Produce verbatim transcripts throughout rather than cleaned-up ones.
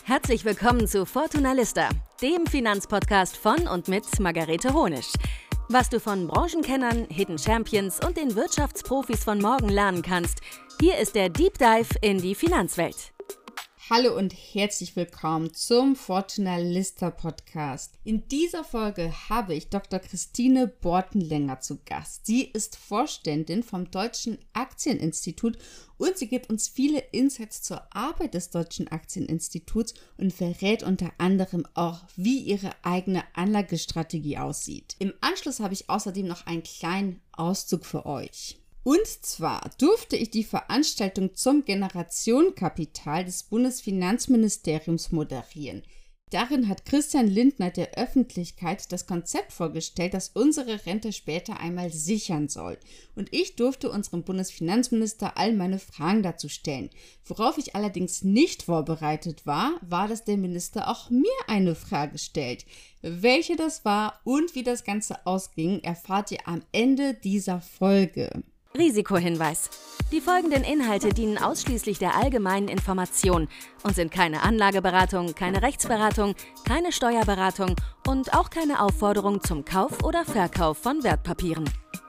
Herzlich willkommen zu Fortuna Lista, dem Finanzpodcast von und mit Margarete Honisch. Was du von Branchenkennern, Hidden Champions und den Wirtschaftsprofis von morgen lernen kannst, hier ist der Deep Dive in die Finanzwelt. Hallo und herzlich willkommen zum Fortuna Lista Podcast. In dieser Folge habe ich Doktor Christine Bortenlänger zu Gast. Sie ist Vorständin vom Deutschen Aktieninstitut und sie gibt uns viele Insights zur Arbeit des Deutschen Aktieninstituts und verrät unter anderem auch, wie ihre eigene Anlagestrategie aussieht. Im Anschluss habe ich außerdem noch einen kleinen Auszug für euch. Und zwar durfte ich die Veranstaltung zum Generationenkapital des Bundesfinanzministeriums moderieren. Darin hat Christian Lindner der Öffentlichkeit das Konzept vorgestellt, das unsere Rente später einmal sichern soll. Und ich durfte unserem Bundesfinanzminister all meine Fragen dazu stellen. Worauf ich allerdings nicht vorbereitet war, war, dass der Minister auch mir eine Frage stellt. Welche das war und wie das Ganze ausging, erfahrt ihr am Ende dieser Folge. Risikohinweis. Die folgenden Inhalte dienen ausschließlich der allgemeinen Information und sind keine Anlageberatung, keine Rechtsberatung, keine Steuerberatung und auch keine Aufforderung zum Kauf oder Verkauf von Wertpapieren.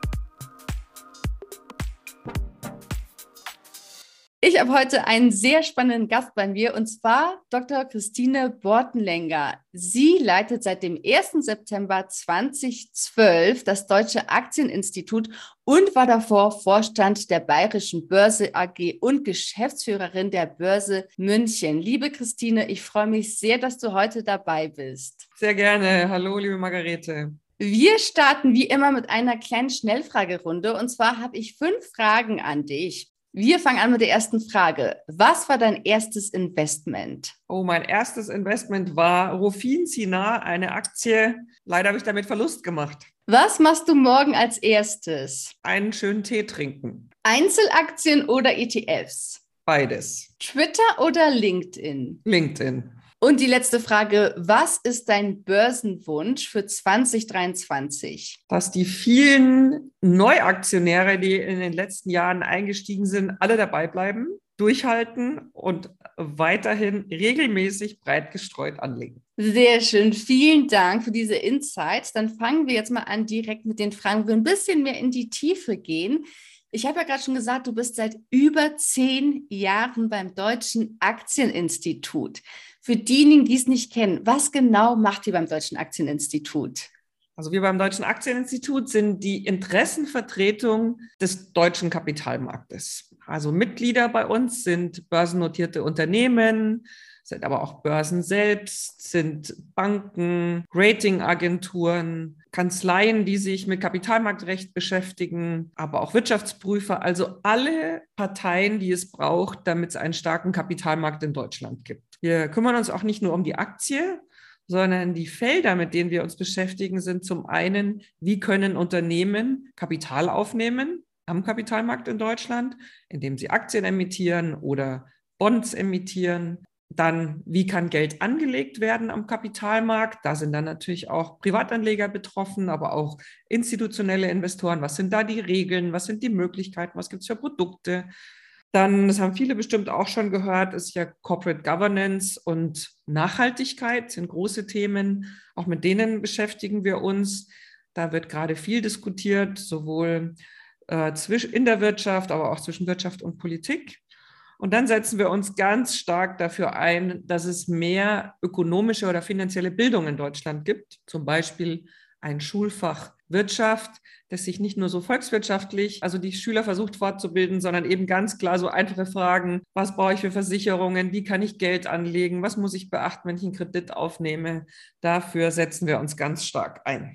Ich habe heute einen sehr spannenden Gast bei mir, und zwar Doktor Christine Bortenlänger. Sie leitet seit dem ersten September zweitausendzwölf das Deutsche Aktieninstitut und war davor Vorstand der Bayerischen Börse A G und Geschäftsführerin der Börse München. Liebe Christine, ich freue mich sehr, dass du heute dabei bist. Sehr gerne. Hallo, liebe Margarete. Wir starten wie immer mit einer kleinen Schnellfragerunde, und zwar habe ich fünf Fragen an dich. Wir fangen an mit der ersten Frage. Was war dein erstes Investment? Oh, mein erstes Investment war Rofin Sinar, eine Aktie. Leider habe ich damit Verlust gemacht. Was machst du morgen als erstes? Einen schönen Tee trinken. Einzelaktien oder E T Fs? Beides. Twitter oder LinkedIn? LinkedIn. Und die letzte Frage, was ist dein Börsenwunsch für zwanzig dreiundzwanzig? Dass die vielen Neuaktionäre, die in den letzten Jahren eingestiegen sind, alle dabei bleiben, durchhalten und weiterhin regelmäßig breit gestreut anlegen. Sehr schön, vielen Dank für diese Insights. Dann fangen wir jetzt mal an direkt mit den Fragen, wo wir ein bisschen mehr in die Tiefe gehen. Ich habe ja gerade schon gesagt, du bist seit über zehn Jahren beim Deutschen Aktieninstitut. Für diejenigen, die es nicht kennen, was genau macht ihr beim Deutschen Aktieninstitut? Also wir beim Deutschen Aktieninstitut sind die Interessenvertretung des deutschen Kapitalmarktes. Also Mitglieder bei uns sind börsennotierte Unternehmen, sind aber auch Börsen selbst, sind Banken, Ratingagenturen, Kanzleien, die sich mit Kapitalmarktrecht beschäftigen, aber auch Wirtschaftsprüfer, also alle Parteien, die es braucht, damit es einen starken Kapitalmarkt in Deutschland gibt. Wir kümmern uns auch nicht nur um die Aktie, sondern die Felder, mit denen wir uns beschäftigen, sind zum einen, wie können Unternehmen Kapital aufnehmen am Kapitalmarkt in Deutschland, indem sie Aktien emittieren oder Bonds emittieren. Dann, wie kann Geld angelegt werden am Kapitalmarkt? Da sind dann natürlich auch Privatanleger betroffen, aber auch institutionelle Investoren. Was sind da die Regeln? Was sind die Möglichkeiten? Was gibt es für Produkte? Dann, das haben viele bestimmt auch schon gehört, ist ja Corporate Governance und Nachhaltigkeit sind große Themen. Auch mit denen beschäftigen wir uns. Da wird gerade viel diskutiert, sowohl äh, zwisch- in der Wirtschaft, aber auch zwischen Wirtschaft und Politik. Und dann setzen wir uns ganz stark dafür ein, dass es mehr ökonomische oder finanzielle Bildung in Deutschland gibt. Zum Beispiel ein Schulfach Wirtschaft, das sich nicht nur so volkswirtschaftlich, also die Schüler versucht fortzubilden, sondern eben ganz klar so einfache Fragen. Was brauche ich für Versicherungen? Wie kann ich Geld anlegen? Was muss ich beachten, wenn ich einen Kredit aufnehme? Dafür setzen wir uns ganz stark ein.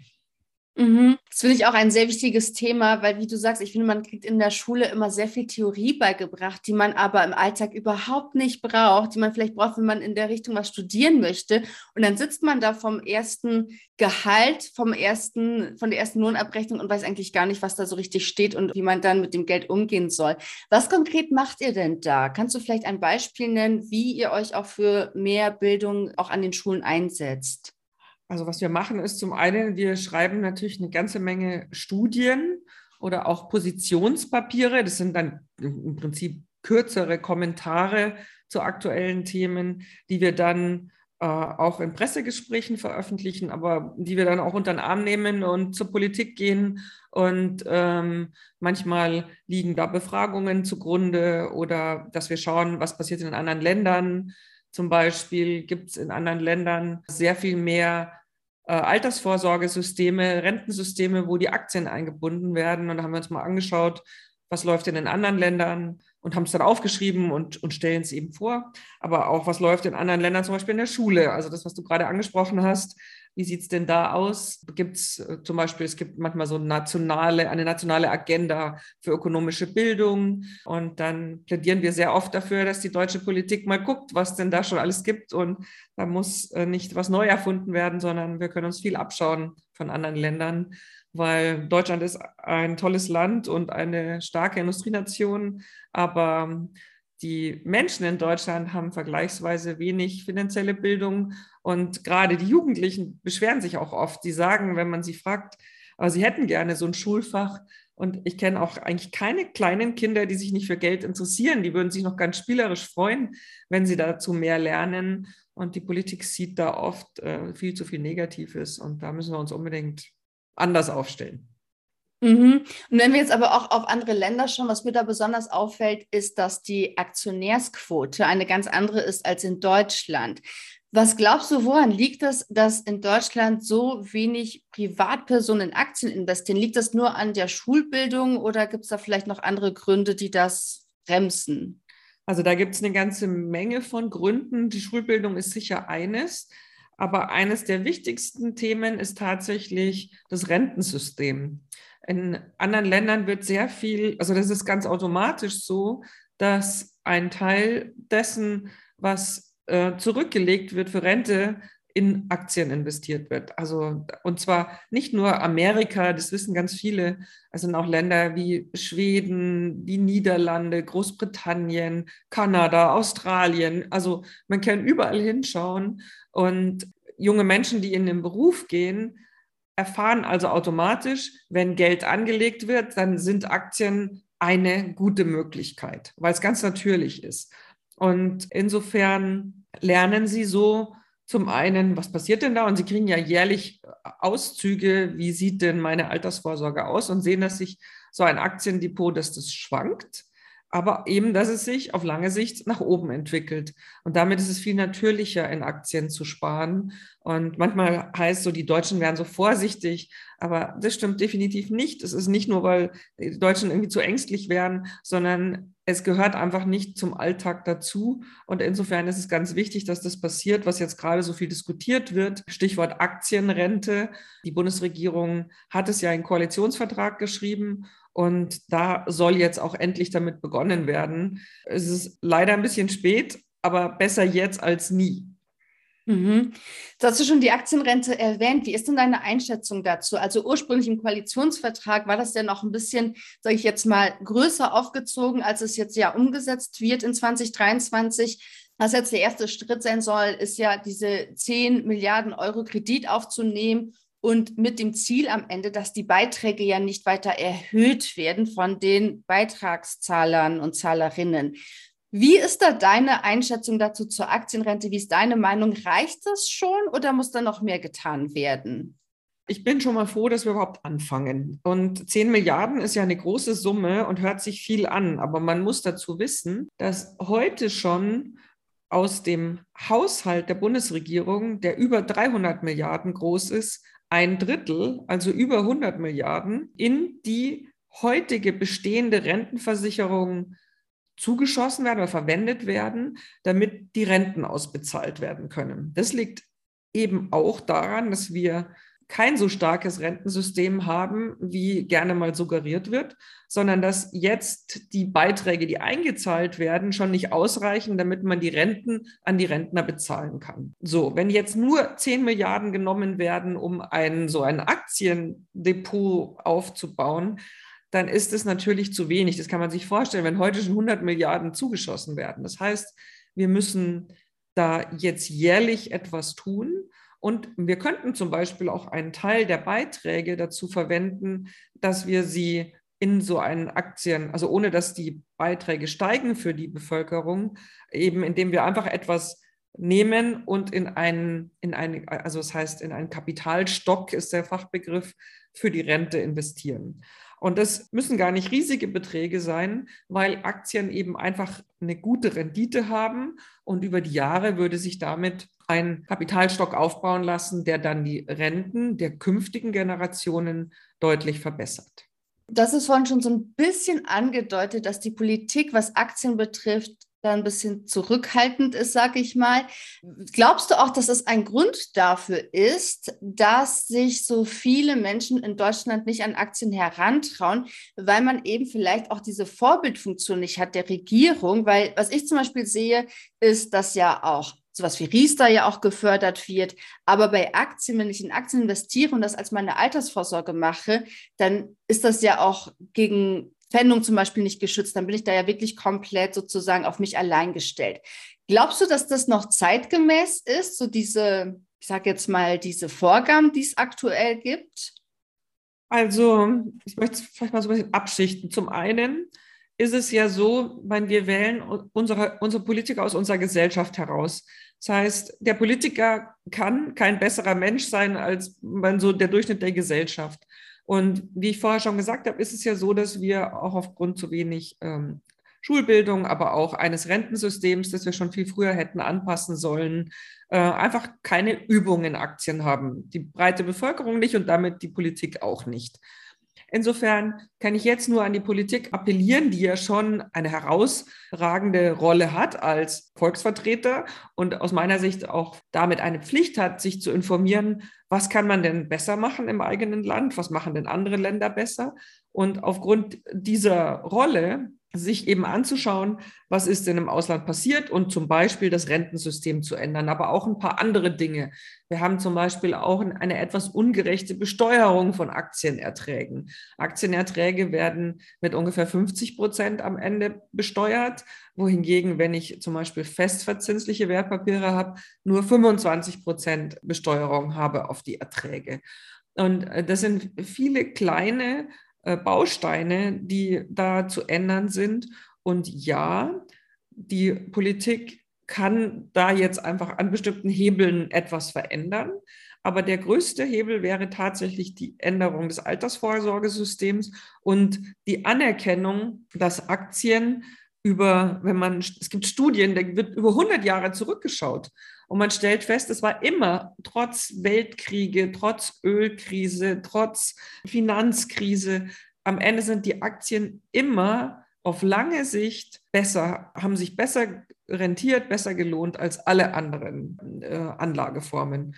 Mhm. Das finde ich auch ein sehr wichtiges Thema, weil, wie du sagst, ich finde, man kriegt in der Schule immer sehr viel Theorie beigebracht, die man aber im Alltag überhaupt nicht braucht, die man vielleicht braucht, wenn man in der Richtung was studieren möchte. Und dann sitzt man da vom ersten Gehalt, vom ersten, von der ersten Lohnabrechnung und weiß eigentlich gar nicht, was da so richtig steht und wie man dann mit dem Geld umgehen soll. Was konkret macht ihr denn da? Kannst du vielleicht ein Beispiel nennen, wie ihr euch auch für mehr Bildung auch an den Schulen einsetzt? Also was wir machen, ist zum einen, wir schreiben natürlich eine ganze Menge Studien oder auch Positionspapiere. Das sind dann im Prinzip kürzere Kommentare zu aktuellen Themen, die wir dann äh, auch in Pressegesprächen veröffentlichen, aber die wir dann auch unter den Arm nehmen und zur Politik gehen. Und ähm, manchmal liegen da Befragungen zugrunde oder dass wir schauen, was passiert in anderen Ländern. Zum Beispiel gibt es in anderen Ländern sehr viel mehr äh, Altersvorsorgesysteme, Rentensysteme, wo die Aktien eingebunden werden. Und da haben wir uns mal angeschaut, was läuft denn in anderen Ländern und haben es dann aufgeschrieben und, und stellen es eben vor. Aber auch, was läuft in anderen Ländern, zum Beispiel in der Schule. Also das, was du gerade angesprochen hast. Wie sieht es denn da aus? Gibt es äh, zum Beispiel, es gibt manchmal so nationale, eine nationale Agenda für ökonomische Bildung. Und dann plädieren wir sehr oft dafür, dass die deutsche Politik mal guckt, was denn da schon alles gibt. Und da muss äh, nicht was neu erfunden werden, sondern wir können uns viel abschauen von anderen Ländern, weil Deutschland ist ein tolles Land und eine starke Industrienation, aber die Menschen in Deutschland haben vergleichsweise wenig finanzielle Bildung und gerade die Jugendlichen beschweren sich auch oft. Die sagen, wenn man sie fragt, aber sie hätten gerne so ein Schulfach. Und ich kenne auch eigentlich keine kleinen Kinder, die sich nicht für Geld interessieren. Die würden sich noch ganz spielerisch freuen, wenn sie dazu mehr lernen. Und die Politik sieht da oft äh, viel zu viel Negatives und da müssen wir uns unbedingt anders aufstellen. Mhm. Und wenn wir jetzt aber auch auf andere Länder schauen, was mir da besonders auffällt, ist, dass die Aktionärsquote eine ganz andere ist als in Deutschland. Was glaubst du, woran liegt das, dass in Deutschland so wenig Privatpersonen in Aktien investieren? Liegt das nur an der Schulbildung oder gibt es da vielleicht noch andere Gründe, die das bremsen? Also da gibt es eine ganze Menge von Gründen. Die Schulbildung ist sicher eines. Aber eines der wichtigsten Themen ist tatsächlich das Rentensystem. In anderen Ländern wird sehr viel, also das ist ganz automatisch so, dass ein Teil dessen, was äh, zurückgelegt wird für Rente, in Aktien investiert wird. Also, und zwar nicht nur Amerika, das wissen ganz viele, es sind auch Länder wie Schweden, die Niederlande, Großbritannien, Kanada, Australien. Also man kann überall hinschauen und junge Menschen, die in den Beruf gehen, erfahren also automatisch, wenn Geld angelegt wird, dann sind Aktien eine gute Möglichkeit, weil es ganz natürlich ist. Und insofern lernen sie so, zum einen, was passiert denn da? Und sie kriegen ja jährlich Auszüge, wie sieht denn meine Altersvorsorge aus und sehen, dass sich so ein Aktiendepot, dass das schwankt, aber eben, dass es sich auf lange Sicht nach oben entwickelt. Und damit ist es viel natürlicher, in Aktien zu sparen. Und manchmal heißt so, die Deutschen wären so vorsichtig, aber das stimmt definitiv nicht. Es ist nicht nur, weil die Deutschen irgendwie zu ängstlich wären, sondern es gehört einfach nicht zum Alltag dazu. Und insofern ist es ganz wichtig, dass das passiert, was jetzt gerade so viel diskutiert wird. Stichwort Aktienrente. Die Bundesregierung hat es ja in den Koalitionsvertrag geschrieben. Und da soll jetzt auch endlich damit begonnen werden. Es ist leider ein bisschen spät, aber besser jetzt als nie. Mhm. Du hast ja schon die Aktienrente erwähnt. Wie ist denn deine Einschätzung dazu? Also ursprünglich im Koalitionsvertrag war das ja noch ein bisschen, sage ich jetzt mal, größer aufgezogen, als es jetzt ja umgesetzt wird in zwanzig dreiundzwanzig. Was jetzt der erste Schritt sein soll, ist ja diese zehn Milliarden Euro Kredit aufzunehmen und mit dem Ziel am Ende, dass die Beiträge ja nicht weiter erhöht werden von den Beitragszahlern und Zahlerinnen. Wie ist da deine Einschätzung dazu zur Aktienrente? Wie ist deine Meinung? Reicht das schon oder muss da noch mehr getan werden? Ich bin schon mal froh, dass wir überhaupt anfangen. Und zehn Milliarden ist ja eine große Summe und hört sich viel an. Aber man muss dazu wissen, dass heute schon aus dem Haushalt der Bundesregierung, der über dreihundert Milliarden groß ist, ein Drittel, also über hundert Milliarden, in die heutige bestehende Rentenversicherung zugeschossen werden oder verwendet werden, damit die Renten ausbezahlt werden können. Das liegt eben auch daran, dass wir kein so starkes Rentensystem haben, wie gerne mal suggeriert wird, sondern dass jetzt die Beiträge, die eingezahlt werden, schon nicht ausreichen, damit man die Renten an die Rentner bezahlen kann. So, wenn jetzt nur zehn Milliarden genommen werden, um ein, so ein Aktiendepot aufzubauen, dann ist es natürlich zu wenig. Das kann man sich vorstellen, wenn heute schon hundert Milliarden zugeschossen werden. Das heißt, wir müssen da jetzt jährlich etwas tun. Und wir könnten zum Beispiel auch einen Teil der Beiträge dazu verwenden, dass wir sie in so einen Aktien, also ohne dass die Beiträge steigen für die Bevölkerung, eben indem wir einfach etwas nehmen und in einen, in einen, also das heißt, in einen Kapitalstock ist der Fachbegriff, für die Rente investieren. Und das müssen gar nicht riesige Beträge sein, weil Aktien eben einfach eine gute Rendite haben und über die Jahre würde sich damit ein Kapitalstock aufbauen lassen, der dann die Renten der künftigen Generationen deutlich verbessert. Das ist vorhin schon so ein bisschen angedeutet, dass die Politik, was Aktien betrifft, da ein bisschen zurückhaltend ist, sage ich mal. Glaubst du auch, dass es ein Grund dafür ist, dass sich so viele Menschen in Deutschland nicht an Aktien herantrauen, weil man eben vielleicht auch diese Vorbildfunktion nicht hat der Regierung? Weil was ich zum Beispiel sehe, ist, dass ja auch sowas wie Riester ja auch gefördert wird. Aber bei Aktien, wenn ich in Aktien investiere und das als meine Altersvorsorge mache, dann ist das ja auch gegen Pfändung zum Beispiel nicht geschützt. Dann bin ich da ja wirklich komplett sozusagen auf mich allein gestellt. Glaubst du, dass das noch zeitgemäß ist, so diese, ich sage jetzt mal, diese Vorgaben, die es aktuell gibt? Also, ich möchte es vielleicht mal so ein bisschen abschichten. Zum einen ist es ja so, wenn wir wählen unsere, unsere Politiker aus unserer Gesellschaft heraus. Das heißt, der Politiker kann kein besserer Mensch sein als so der Durchschnitt der Gesellschaft. Und wie ich vorher schon gesagt habe, ist es ja so, dass wir auch aufgrund zu wenig ähm, Schulbildung, aber auch eines Rentensystems, das wir schon viel früher hätten anpassen sollen, äh, einfach keine Übung in Aktien haben. Die breite Bevölkerung nicht und damit die Politik auch nicht. Insofern kann ich jetzt nur an die Politik appellieren, die ja schon eine herausragende Rolle hat als Volksvertreter und aus meiner Sicht auch damit eine Pflicht hat, sich zu informieren, was kann man denn besser machen im eigenen Land, was machen denn andere Länder besser? Und aufgrund dieser Rolle sich eben anzuschauen, was ist denn im Ausland passiert und zum Beispiel das Rentensystem zu ändern, aber auch ein paar andere Dinge. Wir haben zum Beispiel auch eine etwas ungerechte Besteuerung von Aktienerträgen. Aktienerträge werden mit ungefähr fünfzig Prozent am Ende besteuert, wohingegen, wenn ich zum Beispiel festverzinsliche Wertpapiere habe, nur fünfundzwanzig Prozent Besteuerung habe auf die Erträge. Und das sind viele kleine Bausteine, die da zu ändern sind. Und ja, die Politik kann da jetzt einfach an bestimmten Hebeln etwas verändern. Aber der größte Hebel wäre tatsächlich die Änderung des Altersvorsorgesystems und die Anerkennung, dass Aktien über, wenn man, es gibt Studien, da wird über hundert Jahre zurückgeschaut. Und man stellt fest, es war immer trotz Weltkriege, trotz Ölkrise, trotz Finanzkrise, am Ende sind die Aktien immer auf lange Sicht besser, haben sich besser rentiert, besser gelohnt als alle anderen äh, Anlageformen.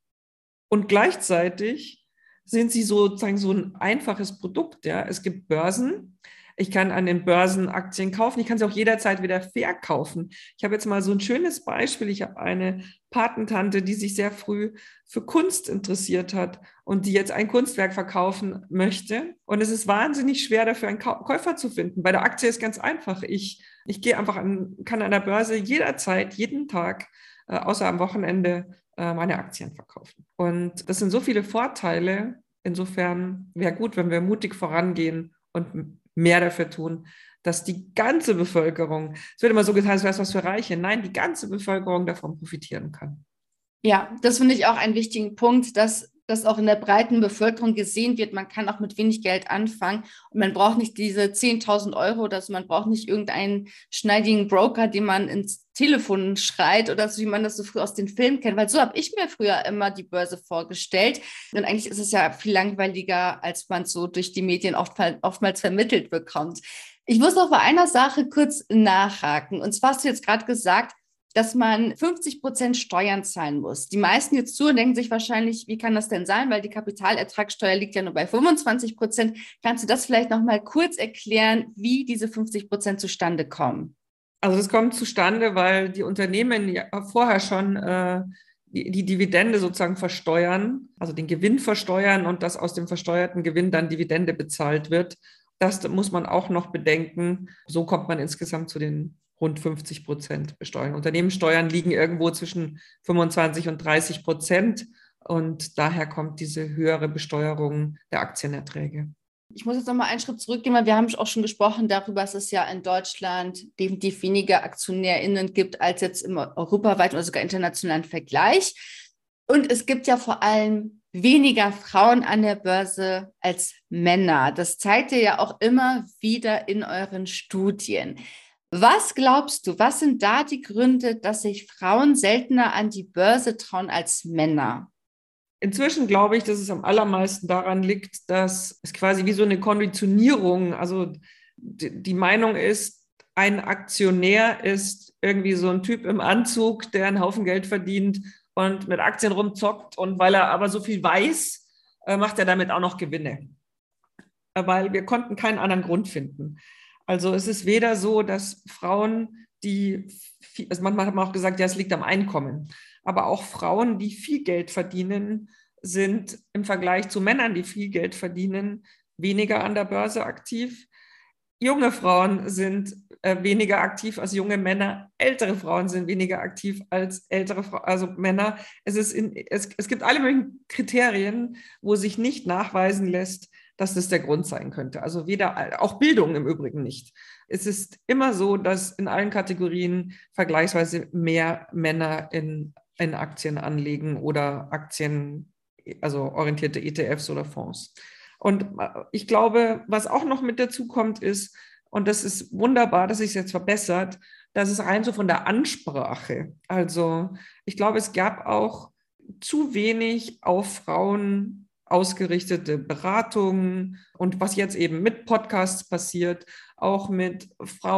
Und gleichzeitig sind sie sozusagen so ein einfaches Produkt. Ja? Es gibt Börsen. Ich kann an den Börsen Aktien kaufen. Ich kann sie auch jederzeit wieder verkaufen. Ich habe jetzt mal so ein schönes Beispiel. Ich habe eine Patentante, die sich sehr früh für Kunst interessiert hat und die jetzt ein Kunstwerk verkaufen möchte. Und es ist wahnsinnig schwer, dafür einen Käufer zu finden. Bei der Aktie ist ganz einfach. Ich, ich gehe einfach an, kann an der Börse jederzeit, jeden Tag, äh, außer am Wochenende, äh, meine Aktien verkaufen. Und das sind so viele Vorteile. Insofern wäre gut, wenn wir mutig vorangehen und mehr dafür tun, dass die ganze Bevölkerung, es wird immer so getan, es wäre was für Reiche, nein, die ganze Bevölkerung davon profitieren kann. Ja, das finde ich auch einen wichtigen Punkt, dass das auch in der breiten Bevölkerung gesehen wird. Man kann auch mit wenig Geld anfangen und man braucht nicht diese zehntausend Euro oder so, man braucht nicht irgendeinen schneidigen Broker, den man ins Telefon schreit oder so, wie man das so früh aus den Filmen kennt, weil so habe ich mir früher immer die Börse vorgestellt. Und eigentlich ist es ja viel langweiliger, als man es so durch die Medien oft, oftmals vermittelt bekommt. Ich muss noch bei einer Sache kurz nachhaken. Und zwar hast du jetzt gerade gesagt, dass man fünfzig Prozent Steuern zahlen muss. Die meisten jetzt zu und denken sich wahrscheinlich, wie kann das denn sein? Weil die Kapitalertragssteuer liegt ja nur bei fünfundzwanzig Prozent. Kannst du das vielleicht noch mal kurz erklären, wie diese fünfzig Prozent zustande kommen? Also das kommt zustande, weil die Unternehmen ja vorher schon äh, die, die Dividende sozusagen versteuern, also den Gewinn versteuern und dass aus dem versteuerten Gewinn dann Dividende bezahlt wird. Das muss man auch noch bedenken. So kommt man insgesamt zu den rund fünfzig Prozent Besteuerung. Unternehmenssteuern liegen irgendwo zwischen fünfundzwanzig und dreißig Prozent und daher kommt diese höhere Besteuerung der Aktienerträge. ich muss jetzt nochmal einen Schritt zurückgehen, weil wir haben auch schon gesprochen darüber, dass es ja in Deutschland definitiv weniger AktionärInnen gibt als jetzt im europaweiten oder sogar internationalen Vergleich. Und es gibt ja vor allem weniger Frauen an der Börse als Männer. Das zeigt ihr ja auch immer wieder in euren Studien. Was glaubst du, was sind da die Gründe, dass sich Frauen seltener an die Börse trauen als Männer? Inzwischen glaube ich, dass es am allermeisten daran liegt, dass es quasi wie so eine Konditionierung, also die, die Meinung ist, ein Aktionär ist irgendwie so ein Typ im Anzug, der einen Haufen Geld verdient und mit Aktien rumzockt, und weil er aber so viel weiß, macht er damit auch noch Gewinne. Weil wir konnten keinen anderen Grund finden. Also es ist weder so, dass Frauen, die, viel, also manchmal hat man auch gesagt, ja, es liegt am Einkommen, aber auch Frauen, die viel Geld verdienen, sind im Vergleich zu Männern, die viel Geld verdienen, weniger an der Börse aktiv. Junge Frauen sind äh, weniger aktiv als junge Männer. Ältere Frauen sind weniger aktiv als ältere Frauen, also Männer. Es, ist in, es, es gibt alle möglichen Kriterien, wo sich nicht nachweisen lässt, dass das der Grund sein könnte. Also weder, auch Bildung im Übrigen nicht. Es ist immer so, dass in allen Kategorien vergleichsweise mehr Männer in, in Aktien anlegen oder Aktien, also orientierte E T Fs oder Fonds. Und ich glaube, was auch noch mit dazu kommt, ist, und das ist wunderbar, dass sich es jetzt verbessert, dass es rein so von der Ansprache, also ich glaube, es gab auch zu wenig auf Frauen ausgerichtete Beratungen, und was jetzt eben mit Podcasts passiert, auch mit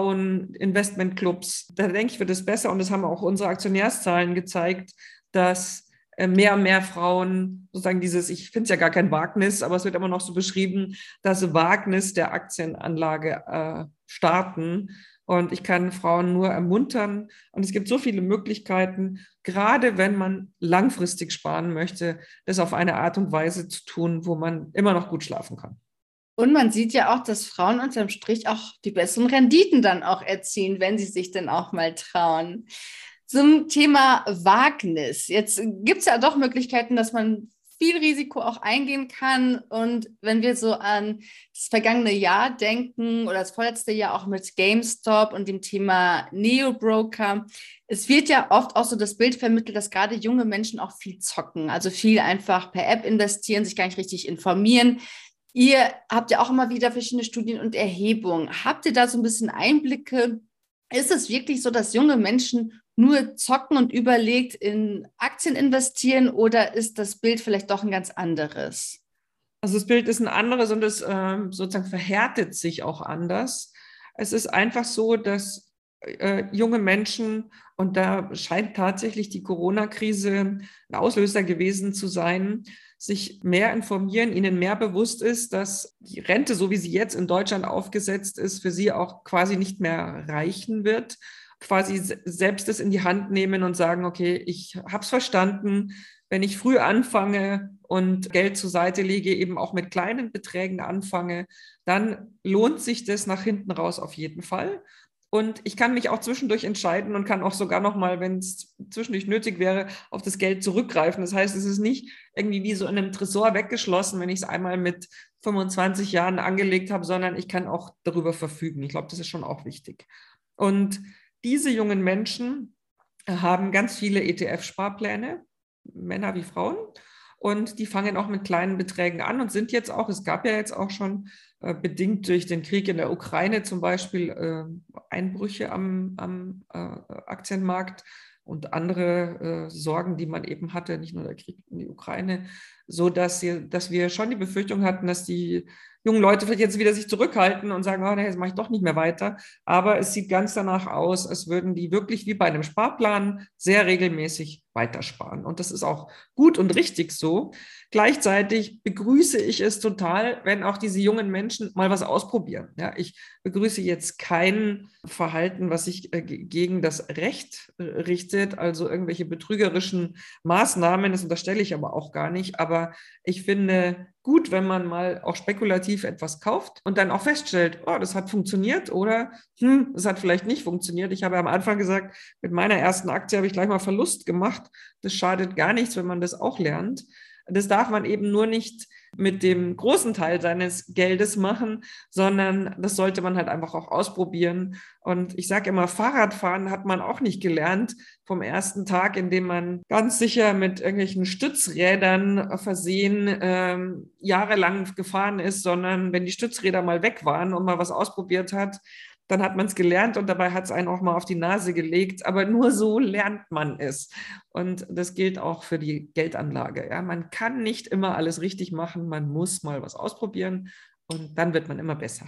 Frauen-Investmentclubs, da denke ich, wird es besser, und das haben auch unsere Aktionärszahlen gezeigt, dass mehr und mehr Frauen sozusagen dieses, ich finde es ja gar kein Wagnis, aber es wird immer noch so beschrieben, das Wagnis der Aktienanlage äh, starten. Und ich kann Frauen nur ermuntern. Und es gibt so viele Möglichkeiten, gerade wenn man langfristig sparen möchte, das auf eine Art und Weise zu tun, wo man immer noch gut schlafen kann. Und man sieht ja auch, dass Frauen unterm Strich auch die besseren Renditen dann auch erzielen, wenn sie sich dann auch mal trauen. Zum Thema Wagnis. Jetzt gibt es ja doch Möglichkeiten, dass man viel Risiko auch eingehen kann. Und wenn wir so an das vergangene Jahr denken oder das vorletzte Jahr auch mit GameStop und dem Thema Neo-Broker, es wird ja oft auch so das Bild vermittelt, dass gerade junge Menschen auch viel zocken, also viel einfach per App investieren, sich gar nicht richtig informieren. Ihr habt ja auch immer wieder verschiedene Studien und Erhebungen. Habt ihr da so ein bisschen Einblicke? Ist es wirklich so, dass junge Menschen nur zocken und überlegt in Aktien investieren, oder ist das Bild vielleicht doch ein ganz anderes? Also das Bild ist ein anderes, und es äh, sozusagen verhärtet sich auch anders. Es ist einfach so, dass äh, junge Menschen, und da scheint tatsächlich die Corona-Krise ein Auslöser gewesen zu sein, sich mehr informieren, ihnen mehr bewusst ist, dass die Rente, so wie sie jetzt in Deutschland aufgesetzt ist, für sie auch quasi nicht mehr reichen wird. Quasi selbst es in die Hand nehmen und sagen, okay, ich habe es verstanden, wenn ich früh anfange und Geld zur Seite lege, eben auch mit kleinen Beträgen anfange, dann lohnt sich das nach hinten raus auf jeden Fall. Und ich kann mich auch zwischendurch entscheiden und kann auch sogar noch mal, wenn es zwischendurch nötig wäre, auf das Geld zurückgreifen. Das heißt, es ist nicht irgendwie wie so in einem Tresor weggeschlossen, wenn ich es einmal mit fünfundzwanzig Jahren angelegt habe, sondern ich kann auch darüber verfügen. Ich glaube, das ist schon auch wichtig. Und diese jungen Menschen haben ganz viele E T F-Sparpläne, Männer wie Frauen, und die fangen auch mit kleinen Beträgen an und sind jetzt auch, es gab ja jetzt auch schon äh, bedingt durch den Krieg in der Ukraine zum Beispiel äh, Einbrüche am, am äh, Aktienmarkt und andere äh, Sorgen, die man eben hatte, nicht nur der Krieg in die Ukraine, so dass, sie, dass wir schon die Befürchtung hatten, dass die jungen Leute vielleicht jetzt wieder sich zurückhalten und sagen, oh, nee, jetzt mache ich doch nicht mehr weiter. Aber es sieht ganz danach aus, als würden die wirklich wie bei einem Sparplan sehr regelmäßig weitersparen. Und das ist auch gut und richtig so. Gleichzeitig begrüße ich es total, wenn auch diese jungen Menschen mal was ausprobieren. Ja, ich begrüße jetzt kein Verhalten, was sich äh, gegen das Recht äh, richtet, also irgendwelche betrügerischen Maßnahmen, das unterstelle ich aber auch gar nicht. Aber ich finde gut, wenn man mal auch spekulativ etwas kauft und dann auch feststellt, oh, das hat funktioniert oder hm, das hat vielleicht nicht funktioniert. Ich habe am Anfang gesagt, mit meiner ersten Aktie habe ich gleich mal Verlust gemacht. Das schadet gar nichts, wenn man das auch lernt. Das darf man eben nur nicht mit dem großen Teil seines Geldes machen, sondern das sollte man halt einfach auch ausprobieren. Und ich sage immer, Fahrradfahren hat man auch nicht gelernt vom ersten Tag, in dem man ganz sicher mit irgendwelchen Stützrädern versehen ähm, jahrelang gefahren ist, sondern wenn die Stützräder mal weg waren und man was ausprobiert hat, dann hat man es gelernt und dabei hat es einen auch mal auf die Nase gelegt. Aber nur so lernt man es. Und das gilt auch für die Geldanlage. Ja? Man kann nicht immer alles richtig machen, man muss mal was ausprobieren und dann wird man immer besser.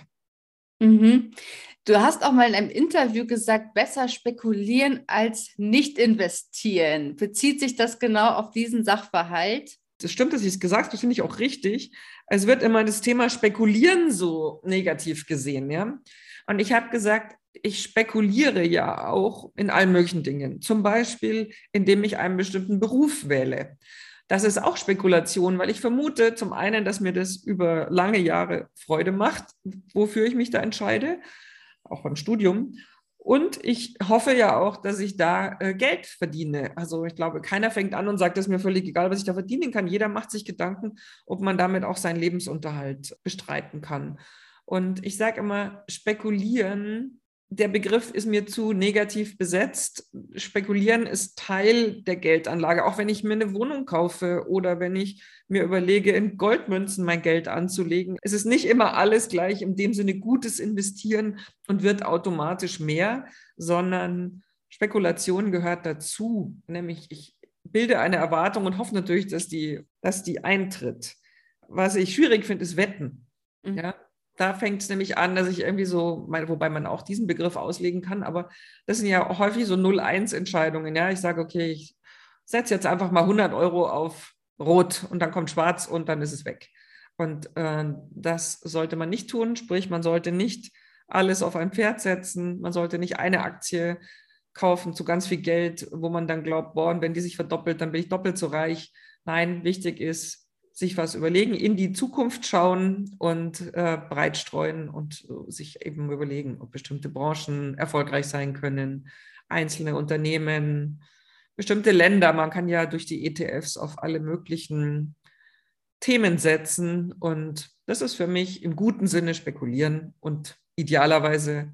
Mhm. Du hast auch mal in einem Interview gesagt, besser spekulieren als nicht investieren. Bezieht sich das genau auf diesen Sachverhalt? Das stimmt, dass ich es gesagt habe, das finde ich auch richtig. Es wird immer das Thema Spekulieren so negativ gesehen, ja. Und ich habe gesagt, ich spekuliere ja auch in allen möglichen Dingen. Zum Beispiel, indem ich einen bestimmten Beruf wähle. Das ist auch Spekulation, weil ich vermute zum einen, dass mir das über lange Jahre Freude macht, wofür ich mich da entscheide, auch beim Studium. Und ich hoffe ja auch, dass ich da äh, Geld verdiene. Also ich glaube, keiner fängt an und sagt, es ist mir völlig egal, was ich da verdienen kann. Jeder macht sich Gedanken, ob man damit auch seinen Lebensunterhalt bestreiten kann. Und ich sage immer, spekulieren, der Begriff ist mir zu negativ besetzt. Spekulieren ist Teil der Geldanlage. Auch wenn ich mir eine Wohnung kaufe oder wenn ich mir überlege, in Goldmünzen mein Geld anzulegen. Es ist nicht immer alles gleich in dem Sinne gutes Investieren und wird automatisch mehr, sondern Spekulation gehört dazu. Nämlich ich bilde eine Erwartung und hoffe natürlich, dass die, dass die eintritt. Was ich schwierig finde, ist Wetten. Mhm. Ja. Da fängt es nämlich an, dass ich irgendwie so, wobei man auch diesen Begriff auslegen kann, aber das sind ja häufig so null eins Entscheidungen. Ja, ich sage, okay, ich setze jetzt einfach mal hundert Euro auf Rot und dann kommt Schwarz und dann ist es weg. Und äh, das sollte man nicht tun, sprich, man sollte nicht alles auf ein Pferd setzen, man sollte nicht eine Aktie kaufen zu ganz viel Geld, wo man dann glaubt, boah, und wenn die sich verdoppelt, dann bin ich doppelt so reich. Nein, wichtig ist, sich was überlegen, in die Zukunft schauen und äh, breit streuen und äh, sich eben überlegen, ob bestimmte Branchen erfolgreich sein können, einzelne Unternehmen, bestimmte Länder. Man kann ja durch die E T Fs auf alle möglichen Themen setzen und das ist für mich im guten Sinne spekulieren und idealerweise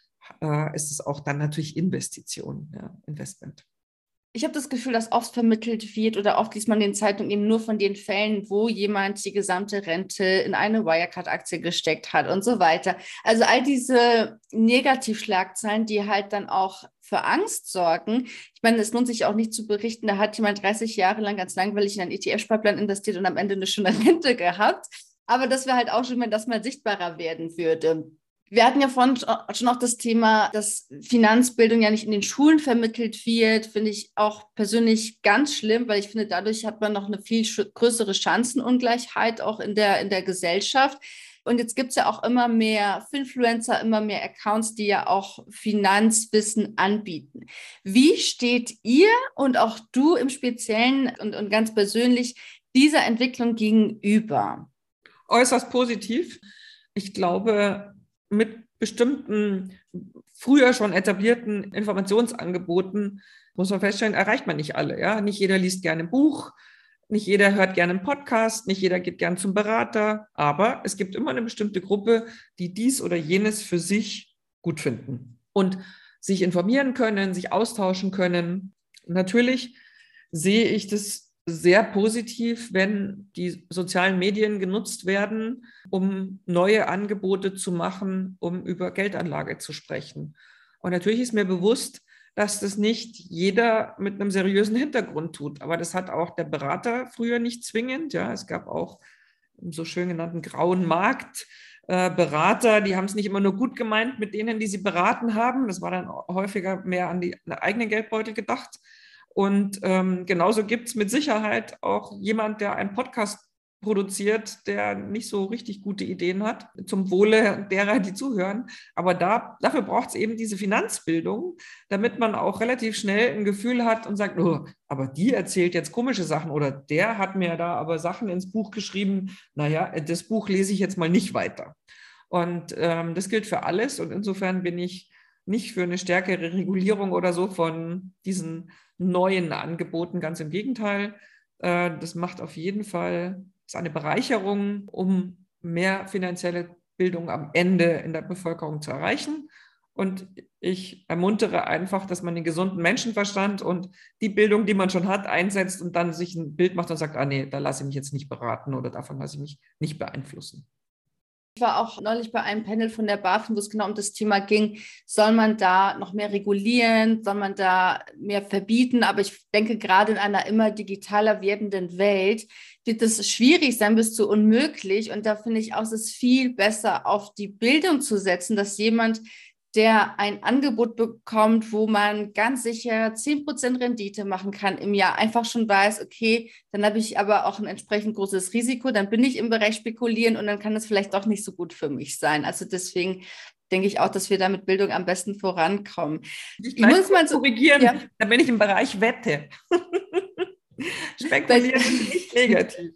äh, ist es auch dann natürlich Investition, ja, Investment. Ich habe das Gefühl, dass oft vermittelt wird oder oft liest man in den Zeitungen eben nur von den Fällen, wo jemand die gesamte Rente in eine Wirecard-Aktie gesteckt hat und so weiter. Also all diese Negativschlagzeilen, die halt dann auch für Angst sorgen. Ich meine, es lohnt sich auch nicht zu berichten, da hat jemand dreißig Jahre lang ganz langweilig in einen E T F-Sparplan investiert und am Ende eine schöne Rente gehabt. Aber das wäre halt auch schön, wenn das mal sichtbarer werden würde. Wir hatten ja vorhin schon auch das Thema, dass Finanzbildung ja nicht in den Schulen vermittelt wird, finde ich auch persönlich ganz schlimm, weil ich finde, dadurch hat man noch eine viel größere Chancenungleichheit auch in der, in der Gesellschaft. Und jetzt gibt es ja auch immer mehr Finfluencer, immer mehr Accounts, die ja auch Finanzwissen anbieten. Wie steht ihr und auch du im Speziellen und, und ganz persönlich dieser Entwicklung gegenüber? Äußerst positiv. Ich glaube, mit bestimmten früher schon etablierten Informationsangeboten muss man feststellen, erreicht man nicht alle. Ja? Nicht jeder liest gerne ein Buch, nicht jeder hört gerne einen Podcast, nicht jeder geht gerne zum Berater, aber es gibt immer eine bestimmte Gruppe, die dies oder jenes für sich gut finden und sich informieren können, sich austauschen können. Natürlich sehe ich das sehr positiv, wenn die sozialen Medien genutzt werden, um neue Angebote zu machen, um über Geldanlage zu sprechen. Und natürlich ist mir bewusst, dass das nicht jeder mit einem seriösen Hintergrund tut. Aber das hat auch der Berater früher nicht zwingend. Ja, es gab auch im so schön genannten grauen Markt äh, Berater, die haben es nicht immer nur gut gemeint mit denen, die sie beraten haben. Das war dann häufiger mehr an die an eigenen Geldbeutel gedacht. Und ähm, genauso gibt es mit Sicherheit auch jemand, der einen Podcast produziert, der nicht so richtig gute Ideen hat, zum Wohle derer, die zuhören. Aber da, dafür braucht es eben diese Finanzbildung, damit man auch relativ schnell ein Gefühl hat und sagt, oh, aber die erzählt jetzt komische Sachen oder der hat mir da aber Sachen ins Buch geschrieben, naja, das Buch lese ich jetzt mal nicht weiter. Und ähm, das gilt für alles und insofern bin ich nicht für eine stärkere Regulierung oder so von diesen neuen Angeboten, ganz im Gegenteil. Das macht auf jeden Fall ist eine Bereicherung, um mehr finanzielle Bildung am Ende in der Bevölkerung zu erreichen. Und ich ermuntere einfach, dass man den gesunden Menschenverstand und die Bildung, die man schon hat, einsetzt und dann sich ein Bild macht und sagt, ah nee, da lasse ich mich jetzt nicht beraten oder davon lasse ich mich nicht beeinflussen. Ich war auch neulich bei einem Panel von der BaFin, wo es genau um das Thema ging, soll man da noch mehr regulieren, soll man da mehr verbieten? Aber ich denke, gerade in einer immer digitaler werdenden Welt wird es schwierig sein, bis zu unmöglich. Und da finde ich auch, es ist viel besser, auf die Bildung zu setzen, dass jemand, der ein Angebot bekommt, wo man ganz sicher zehn Prozent Rendite machen kann im Jahr, einfach schon weiß, okay, dann habe ich aber auch ein entsprechend großes Risiko, dann bin ich im Bereich Spekulieren und dann kann es vielleicht doch nicht so gut für mich sein. Also deswegen denke ich auch, dass wir da mit Bildung am besten vorankommen. Ich, ich muss mal so, korrigieren, ja. Da bin ich im Bereich Wette. Spekulieren ist nicht negativ.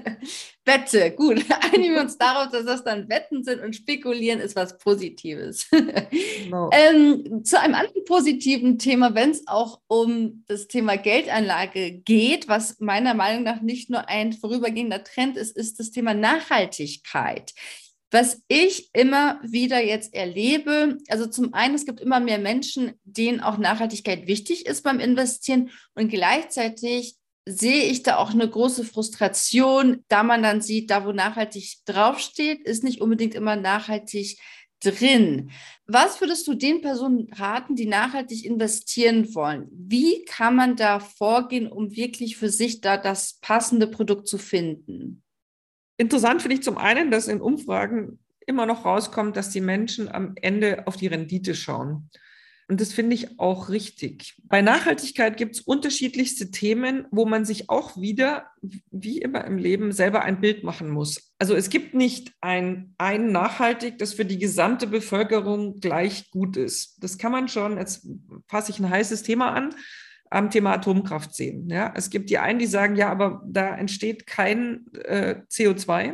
Wette, gut. Einigen wir uns darauf, dass das dann Wetten sind und Spekulieren ist was Positives. No. ähm, zu einem anderen positiven Thema, wenn es auch um das Thema Geldanlage geht, was meiner Meinung nach nicht nur ein vorübergehender Trend ist, ist das Thema Nachhaltigkeit. Was ich immer wieder jetzt erlebe, also zum einen, es gibt immer mehr Menschen, denen auch Nachhaltigkeit wichtig ist beim Investieren und gleichzeitig sehe ich da auch eine große Frustration, da man dann sieht, da wo nachhaltig draufsteht, ist nicht unbedingt immer nachhaltig drin. Was würdest du den Personen raten, die nachhaltig investieren wollen? Wie kann man da vorgehen, um wirklich für sich da das passende Produkt zu finden? Interessant finde ich zum einen, dass in Umfragen immer noch rauskommt, dass die Menschen am Ende auf die Rendite schauen. Und das finde ich auch richtig. Bei Nachhaltigkeit gibt es unterschiedlichste Themen, wo man sich auch wieder, wie immer im Leben, selber ein Bild machen muss. Also es gibt nicht ein, ein Nachhaltig, das für die gesamte Bevölkerung gleich gut ist. Das kann man schon, jetzt fasse ich ein heißes Thema an, am Thema Atomkraft sehen. Ja, es gibt die einen, die sagen, ja, aber da entsteht kein äh, C O zwei.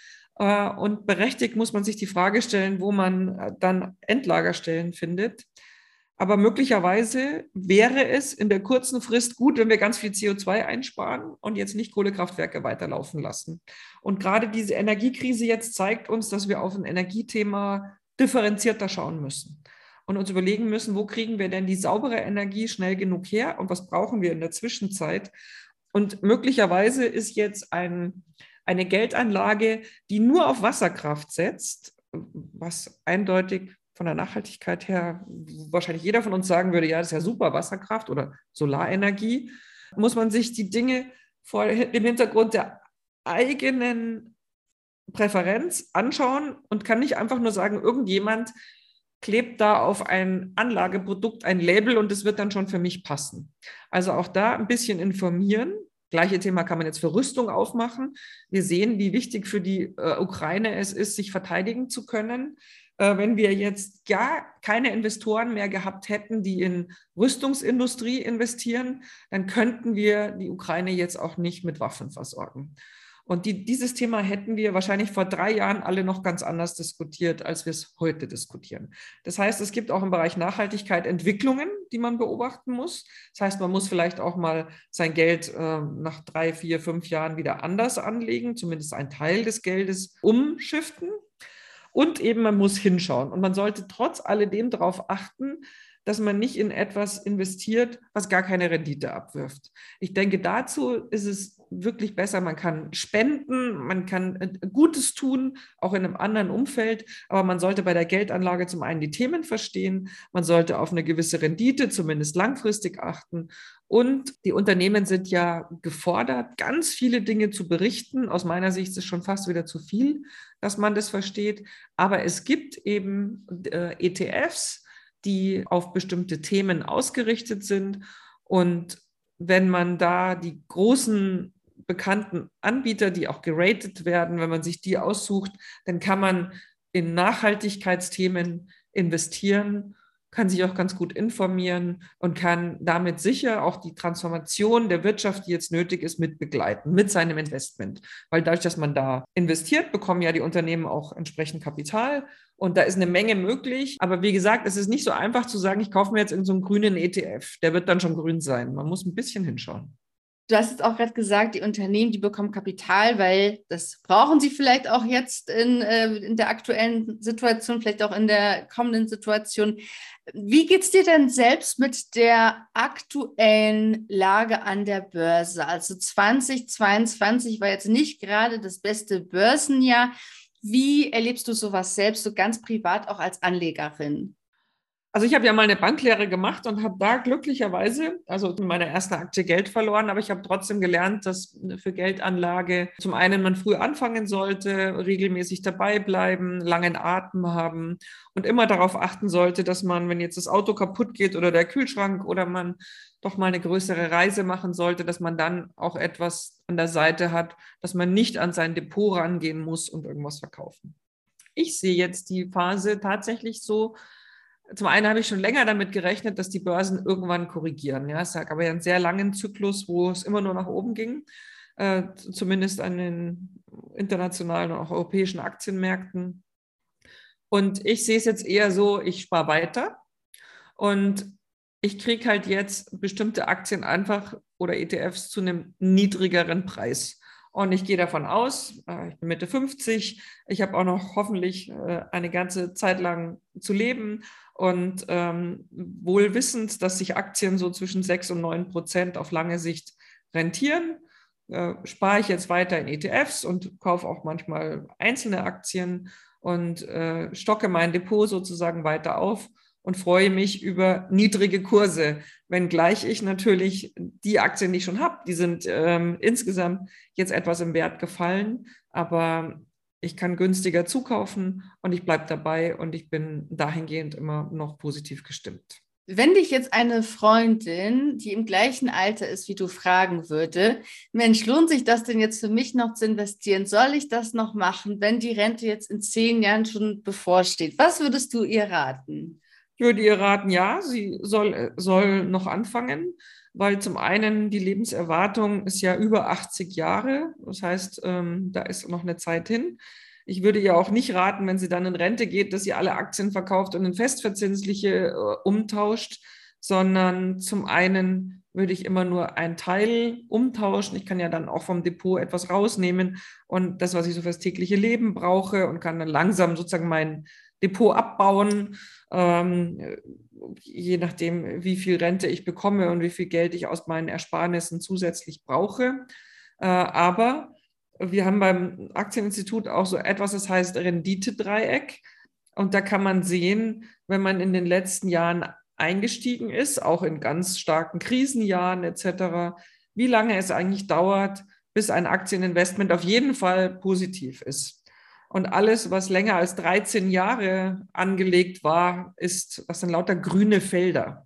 Äh, und berechtigt muss man sich die Frage stellen, wo man dann Endlagerstellen findet. Aber möglicherweise wäre es in der kurzen Frist gut, wenn wir ganz viel C O zwei einsparen und jetzt nicht Kohlekraftwerke weiterlaufen lassen. Und gerade diese Energiekrise jetzt zeigt uns, dass wir auf ein Energiethema differenzierter schauen müssen und uns überlegen müssen, wo kriegen wir denn die saubere Energie schnell genug her und was brauchen wir in der Zwischenzeit. Und möglicherweise ist jetzt ein, eine Geldanlage, die nur auf Wasserkraft setzt, was eindeutig von der Nachhaltigkeit her wahrscheinlich jeder von uns sagen würde, ja, das ist ja super, Wasserkraft oder Solarenergie, muss man sich die Dinge vor dem Hintergrund der eigenen Präferenz anschauen und kann nicht einfach nur sagen, irgendjemand klebt da auf ein Anlageprodukt ein Label und es wird dann schon für mich passen. Also auch da ein bisschen informieren. Gleiche Thema kann man jetzt für Rüstung aufmachen. Wir sehen, wie wichtig für die äh, Ukraine es ist, sich verteidigen zu können. Wenn wir jetzt gar keine Investoren mehr gehabt hätten, die in Rüstungsindustrie investieren, dann könnten wir die Ukraine jetzt auch nicht mit Waffen versorgen. Und die, dieses Thema hätten wir wahrscheinlich vor drei Jahren alle noch ganz anders diskutiert, als wir es heute diskutieren. Das heißt, es gibt auch im Bereich Nachhaltigkeit Entwicklungen, die man beobachten muss. Das heißt, man muss vielleicht auch mal sein Geld äh, nach drei, vier, fünf Jahren wieder anders anlegen, zumindest einen Teil des Geldes umschiften. Und eben, man muss hinschauen. Und man sollte trotz alledem darauf achten, dass man nicht in etwas investiert, was gar keine Rendite abwirft. Ich denke, dazu ist es wirklich besser, man kann spenden, man kann Gutes tun, auch in einem anderen Umfeld, aber man sollte bei der Geldanlage zum einen die Themen verstehen, man sollte auf eine gewisse Rendite, zumindest langfristig, achten. Und die Unternehmen sind ja gefordert, ganz viele Dinge zu berichten. Aus meiner Sicht ist es schon fast wieder zu viel, dass man das versteht. Aber es gibt eben äh, E T Fs, die auf bestimmte Themen ausgerichtet sind. Und wenn man da die großen bekannten Anbieter, die auch geratet werden, wenn man sich die aussucht, dann kann man in Nachhaltigkeitsthemen investieren, kann sich auch ganz gut informieren und kann damit sicher auch die Transformation der Wirtschaft, die jetzt nötig ist, mit begleiten, mit seinem Investment. Weil dadurch, dass man da investiert, bekommen ja die Unternehmen auch entsprechend Kapital und da ist eine Menge möglich. Aber wie gesagt, es ist nicht so einfach zu sagen, ich kaufe mir jetzt irgendeinen so grünen E T F. Der wird dann schon grün sein. Man muss ein bisschen hinschauen. Du hast jetzt auch gerade gesagt, die Unternehmen, die bekommen Kapital, weil das brauchen sie vielleicht auch jetzt in, äh, in der aktuellen Situation, vielleicht auch in der kommenden Situation. Wie geht es dir denn selbst mit der aktuellen Lage an der Börse? Also zwanzig zweiundzwanzig war jetzt nicht gerade das beste Börsenjahr. Wie erlebst du sowas selbst, so ganz privat auch als Anlegerin? Also ich habe ja mal eine Banklehre gemacht und habe da glücklicherweise, also in meiner ersten Aktie Geld verloren, aber ich habe trotzdem gelernt, dass für Geldanlage zum einen man früh anfangen sollte, regelmäßig dabei bleiben, langen Atem haben und immer darauf achten sollte, dass man, wenn jetzt das Auto kaputt geht oder der Kühlschrank oder man doch mal eine größere Reise machen sollte, dass man dann auch etwas an der Seite hat, dass man nicht an sein Depot rangehen muss und irgendwas verkaufen. Ich sehe jetzt die Phase tatsächlich so. Zum einen habe ich schon länger damit gerechnet, dass die Börsen irgendwann korrigieren. Ja, es gab aber einen sehr langen Zyklus, wo es immer nur nach oben ging, äh, zumindest an den internationalen und auch europäischen Aktienmärkten. Und ich sehe es jetzt eher so, ich spare weiter und ich kriege halt jetzt bestimmte Aktien einfach oder E T Fs zu einem niedrigeren Preis. Und ich gehe davon aus, ich bin Mitte fünfzig, ich habe auch noch hoffentlich eine ganze Zeit lang zu leben und ähm, wohl wissend, dass sich Aktien so zwischen sechs und neun Prozent auf lange Sicht rentieren, äh, spare ich jetzt weiter in E T Fs und kaufe auch manchmal einzelne Aktien und äh, stocke mein Depot sozusagen weiter auf und freue mich über niedrige Kurse, wenngleich ich natürlich die Aktien, die ich schon habe, die sind ähm, insgesamt jetzt etwas im Wert gefallen, aber ich kann günstiger zukaufen und ich bleibe dabei und ich bin dahingehend immer noch positiv gestimmt. Wenn dich jetzt eine Freundin, die im gleichen Alter ist wie du, fragen würde, Mensch, lohnt sich das denn jetzt für mich noch zu investieren? Soll ich das noch machen, wenn die Rente jetzt in zehn Jahren schon bevorsteht? Was würdest du ihr raten? Ich würde ihr raten, ja, sie soll, soll noch anfangen, weil zum einen die Lebenserwartung ist ja über achtzig Jahre. Das heißt, ähm, da ist noch eine Zeit hin. Ich würde ihr auch nicht raten, wenn sie dann in Rente geht, dass sie alle Aktien verkauft und in festverzinsliche äh, umtauscht, sondern zum einen würde ich immer nur einen Teil umtauschen. Ich kann ja dann auch vom Depot etwas rausnehmen und das, was ich so fürs tägliche Leben brauche und kann dann langsam sozusagen mein Depot abbauen, ähm, je nachdem, wie viel Rente ich bekomme und wie viel Geld ich aus meinen Ersparnissen zusätzlich brauche. Äh, aber wir haben beim Aktieninstitut auch so etwas, das heißt Renditedreieck. Und da kann man sehen, wenn man in den letzten Jahren eingestiegen ist, auch in ganz starken Krisenjahren et cetera, wie lange es eigentlich dauert, bis ein Aktieninvestment auf jeden Fall positiv ist. Und alles, was länger als dreizehn Jahre angelegt war, ist, das sind lauter grüne Felder.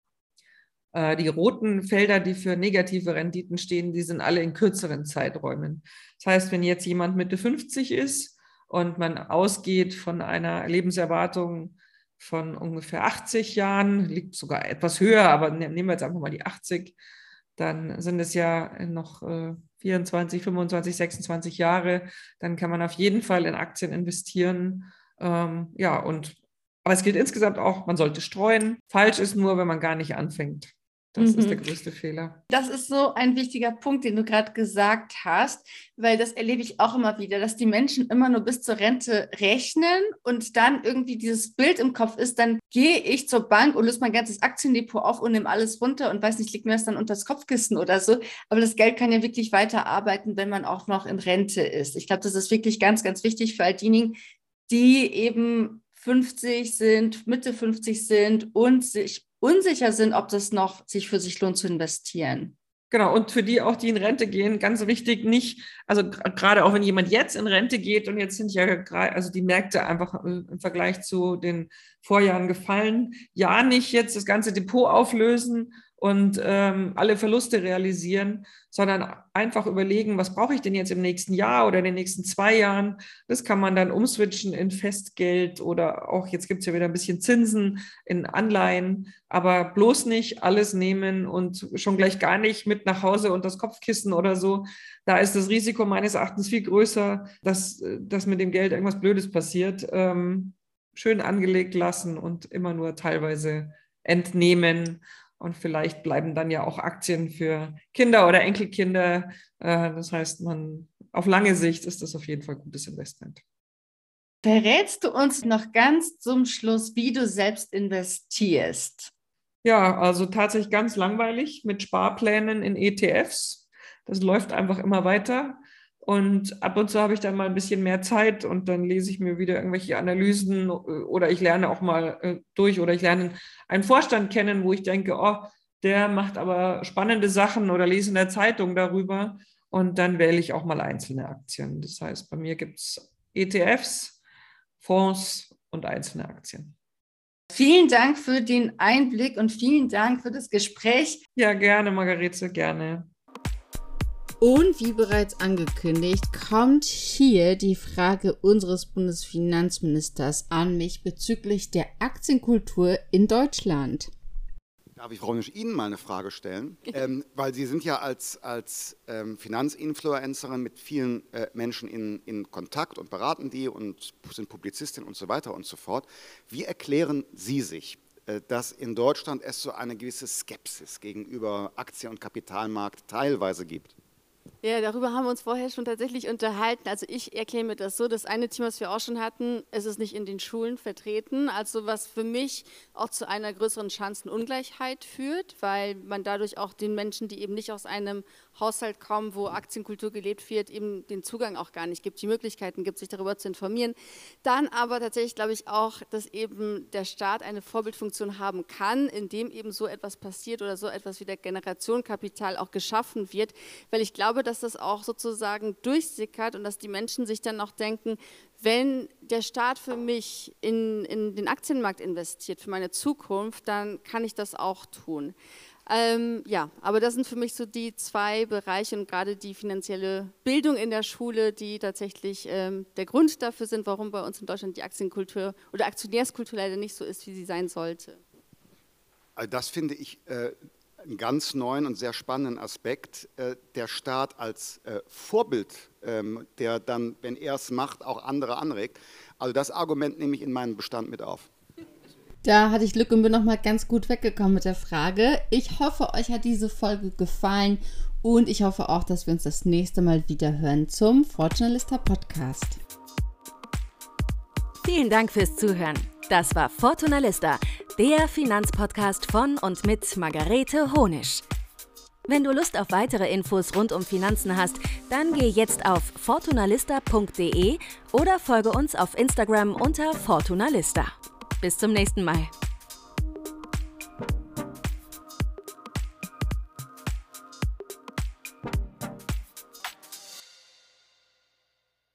Die roten Felder, die für negative Renditen stehen, die sind alle in kürzeren Zeiträumen. Das heißt, wenn jetzt jemand Mitte fünfzig ist und man ausgeht von einer Lebenserwartung von ungefähr achtzig Jahren, liegt sogar etwas höher, aber nehmen wir jetzt einfach mal die achtzig, dann sind es ja noch vierundzwanzig, fünfundzwanzig, sechsundzwanzig Jahre. Dann kann man auf jeden Fall in Aktien investieren. Ähm, ja, und aber es gilt insgesamt auch, man sollte streuen. Falsch ist nur, wenn man gar nicht anfängt. Das mhm. ist der größte Fehler. Das ist so ein wichtiger Punkt, den du gerade gesagt hast, weil das erlebe ich auch immer wieder, dass die Menschen immer nur bis zur Rente rechnen und dann irgendwie dieses Bild im Kopf ist, dann gehe ich zur Bank und löse mein ganzes Aktiendepot auf und nehme alles runter und weiß nicht, liegt mir das dann unter das Kopfkissen oder so. Aber das Geld kann ja wirklich weiter arbeiten, wenn man auch noch in Rente ist. Ich glaube, das ist wirklich ganz, ganz wichtig für all diejenigen, die eben fünfzig sind, Mitte fünfzig sind und sich unsicher sind, ob das noch sich für sich lohnt zu investieren. Genau, und für die auch, die in Rente gehen, ganz wichtig, nicht, also gerade auch wenn jemand jetzt in Rente geht und jetzt sind ja gerade, also die Märkte einfach im Vergleich zu den Vorjahren gefallen, ja nicht jetzt das ganze Depot auflösen und ähm, alle Verluste realisieren, sondern einfach überlegen, was brauche ich denn jetzt im nächsten Jahr oder in den nächsten zwei Jahren. Das kann man dann umswitchen in Festgeld oder auch, jetzt gibt es ja wieder ein bisschen Zinsen in Anleihen, aber bloß nicht alles nehmen und schon gleich gar nicht mit nach Hause und das Kopfkissen oder so. Da ist das Risiko meines Erachtens viel größer, dass, dass mit dem Geld irgendwas Blödes passiert. Ähm, schön angelegt lassen und immer nur teilweise entnehmen Und vielleicht bleiben dann ja auch Aktien für Kinder oder Enkelkinder. Das heißt, man auf lange Sicht ist das auf jeden Fall ein gutes Investment. Verrätst du uns noch ganz zum Schluss, wie du selbst investierst? Ja, also tatsächlich ganz langweilig mit Sparplänen in E T Fs. Das läuft einfach immer weiter. Und ab und zu habe ich dann mal ein bisschen mehr Zeit und dann lese ich mir wieder irgendwelche Analysen oder ich lerne auch mal durch oder ich lerne einen Vorstand kennen, wo ich denke, oh, der macht aber spannende Sachen oder lese in der Zeitung darüber und dann wähle ich auch mal einzelne Aktien. Das heißt, bei mir gibt es E T Fs, Fonds und einzelne Aktien. Vielen Dank für den Einblick und vielen Dank für das Gespräch. Ja, gerne, Margarete, gerne. Und wie bereits angekündigt, kommt hier die Frage unseres Bundesfinanzministers an mich bezüglich der Aktienkultur in Deutschland. Darf ich, Frau Honisch, Ihnen mal eine Frage stellen? ähm, weil Sie sind ja als, als ähm, Finanzinfluencerin mit vielen äh, Menschen in, in Kontakt und beraten die und sind Publizistin und so weiter und so fort. Wie erklären Sie sich, äh, dass in Deutschland es so eine gewisse Skepsis gegenüber Aktien- und Kapitalmarkt teilweise gibt? Ja, darüber haben wir uns vorher schon tatsächlich unterhalten. Also ich erkläre mir das so, das eine Thema, was wir auch schon hatten, es ist nicht in den Schulen vertreten, also was für mich auch zu einer größeren Chancenungleichheit führt, weil man dadurch auch den Menschen, die eben nicht aus einem Haushalt kommen, wo Aktienkultur gelebt wird, eben den Zugang auch gar nicht gibt, die Möglichkeiten gibt, sich darüber zu informieren. Dann aber tatsächlich glaube ich auch, dass eben der Staat eine Vorbildfunktion haben kann, indem eben so etwas passiert oder so etwas wie der Generationenkapital auch geschaffen wird, weil ich glaube, dass das auch sozusagen durchsickert und dass die Menschen sich dann auch denken, wenn der Staat für mich in, in den Aktienmarkt investiert, für meine Zukunft, dann kann ich das auch tun. Ähm, ja, aber das sind für mich so die zwei Bereiche und gerade die finanzielle Bildung in der Schule, die tatsächlich ähm, der Grund dafür sind, warum bei uns in Deutschland die Aktienkultur oder Aktionärskultur leider nicht so ist, wie sie sein sollte. Also das finde ich äh, einen ganz neuen und sehr spannenden Aspekt, äh, der Staat als äh, Vorbild, ähm, der dann, wenn er es macht, auch andere anregt. Also das Argument nehme ich in meinen Bestand mit auf. Da hatte ich Glück und bin nochmal ganz gut weggekommen mit der Frage. Ich hoffe, euch hat diese Folge gefallen und ich hoffe auch, dass wir uns das nächste Mal wieder hören zum Fortunalista Podcast. Vielen Dank fürs Zuhören. Das war Fortunalista, der Finanzpodcast von und mit Margarete Honisch. Wenn du Lust auf weitere Infos rund um Finanzen hast, dann geh jetzt auf fortunalista punkt de oder folge uns auf Instagram unter Fortunalista. Bis zum nächsten Mal.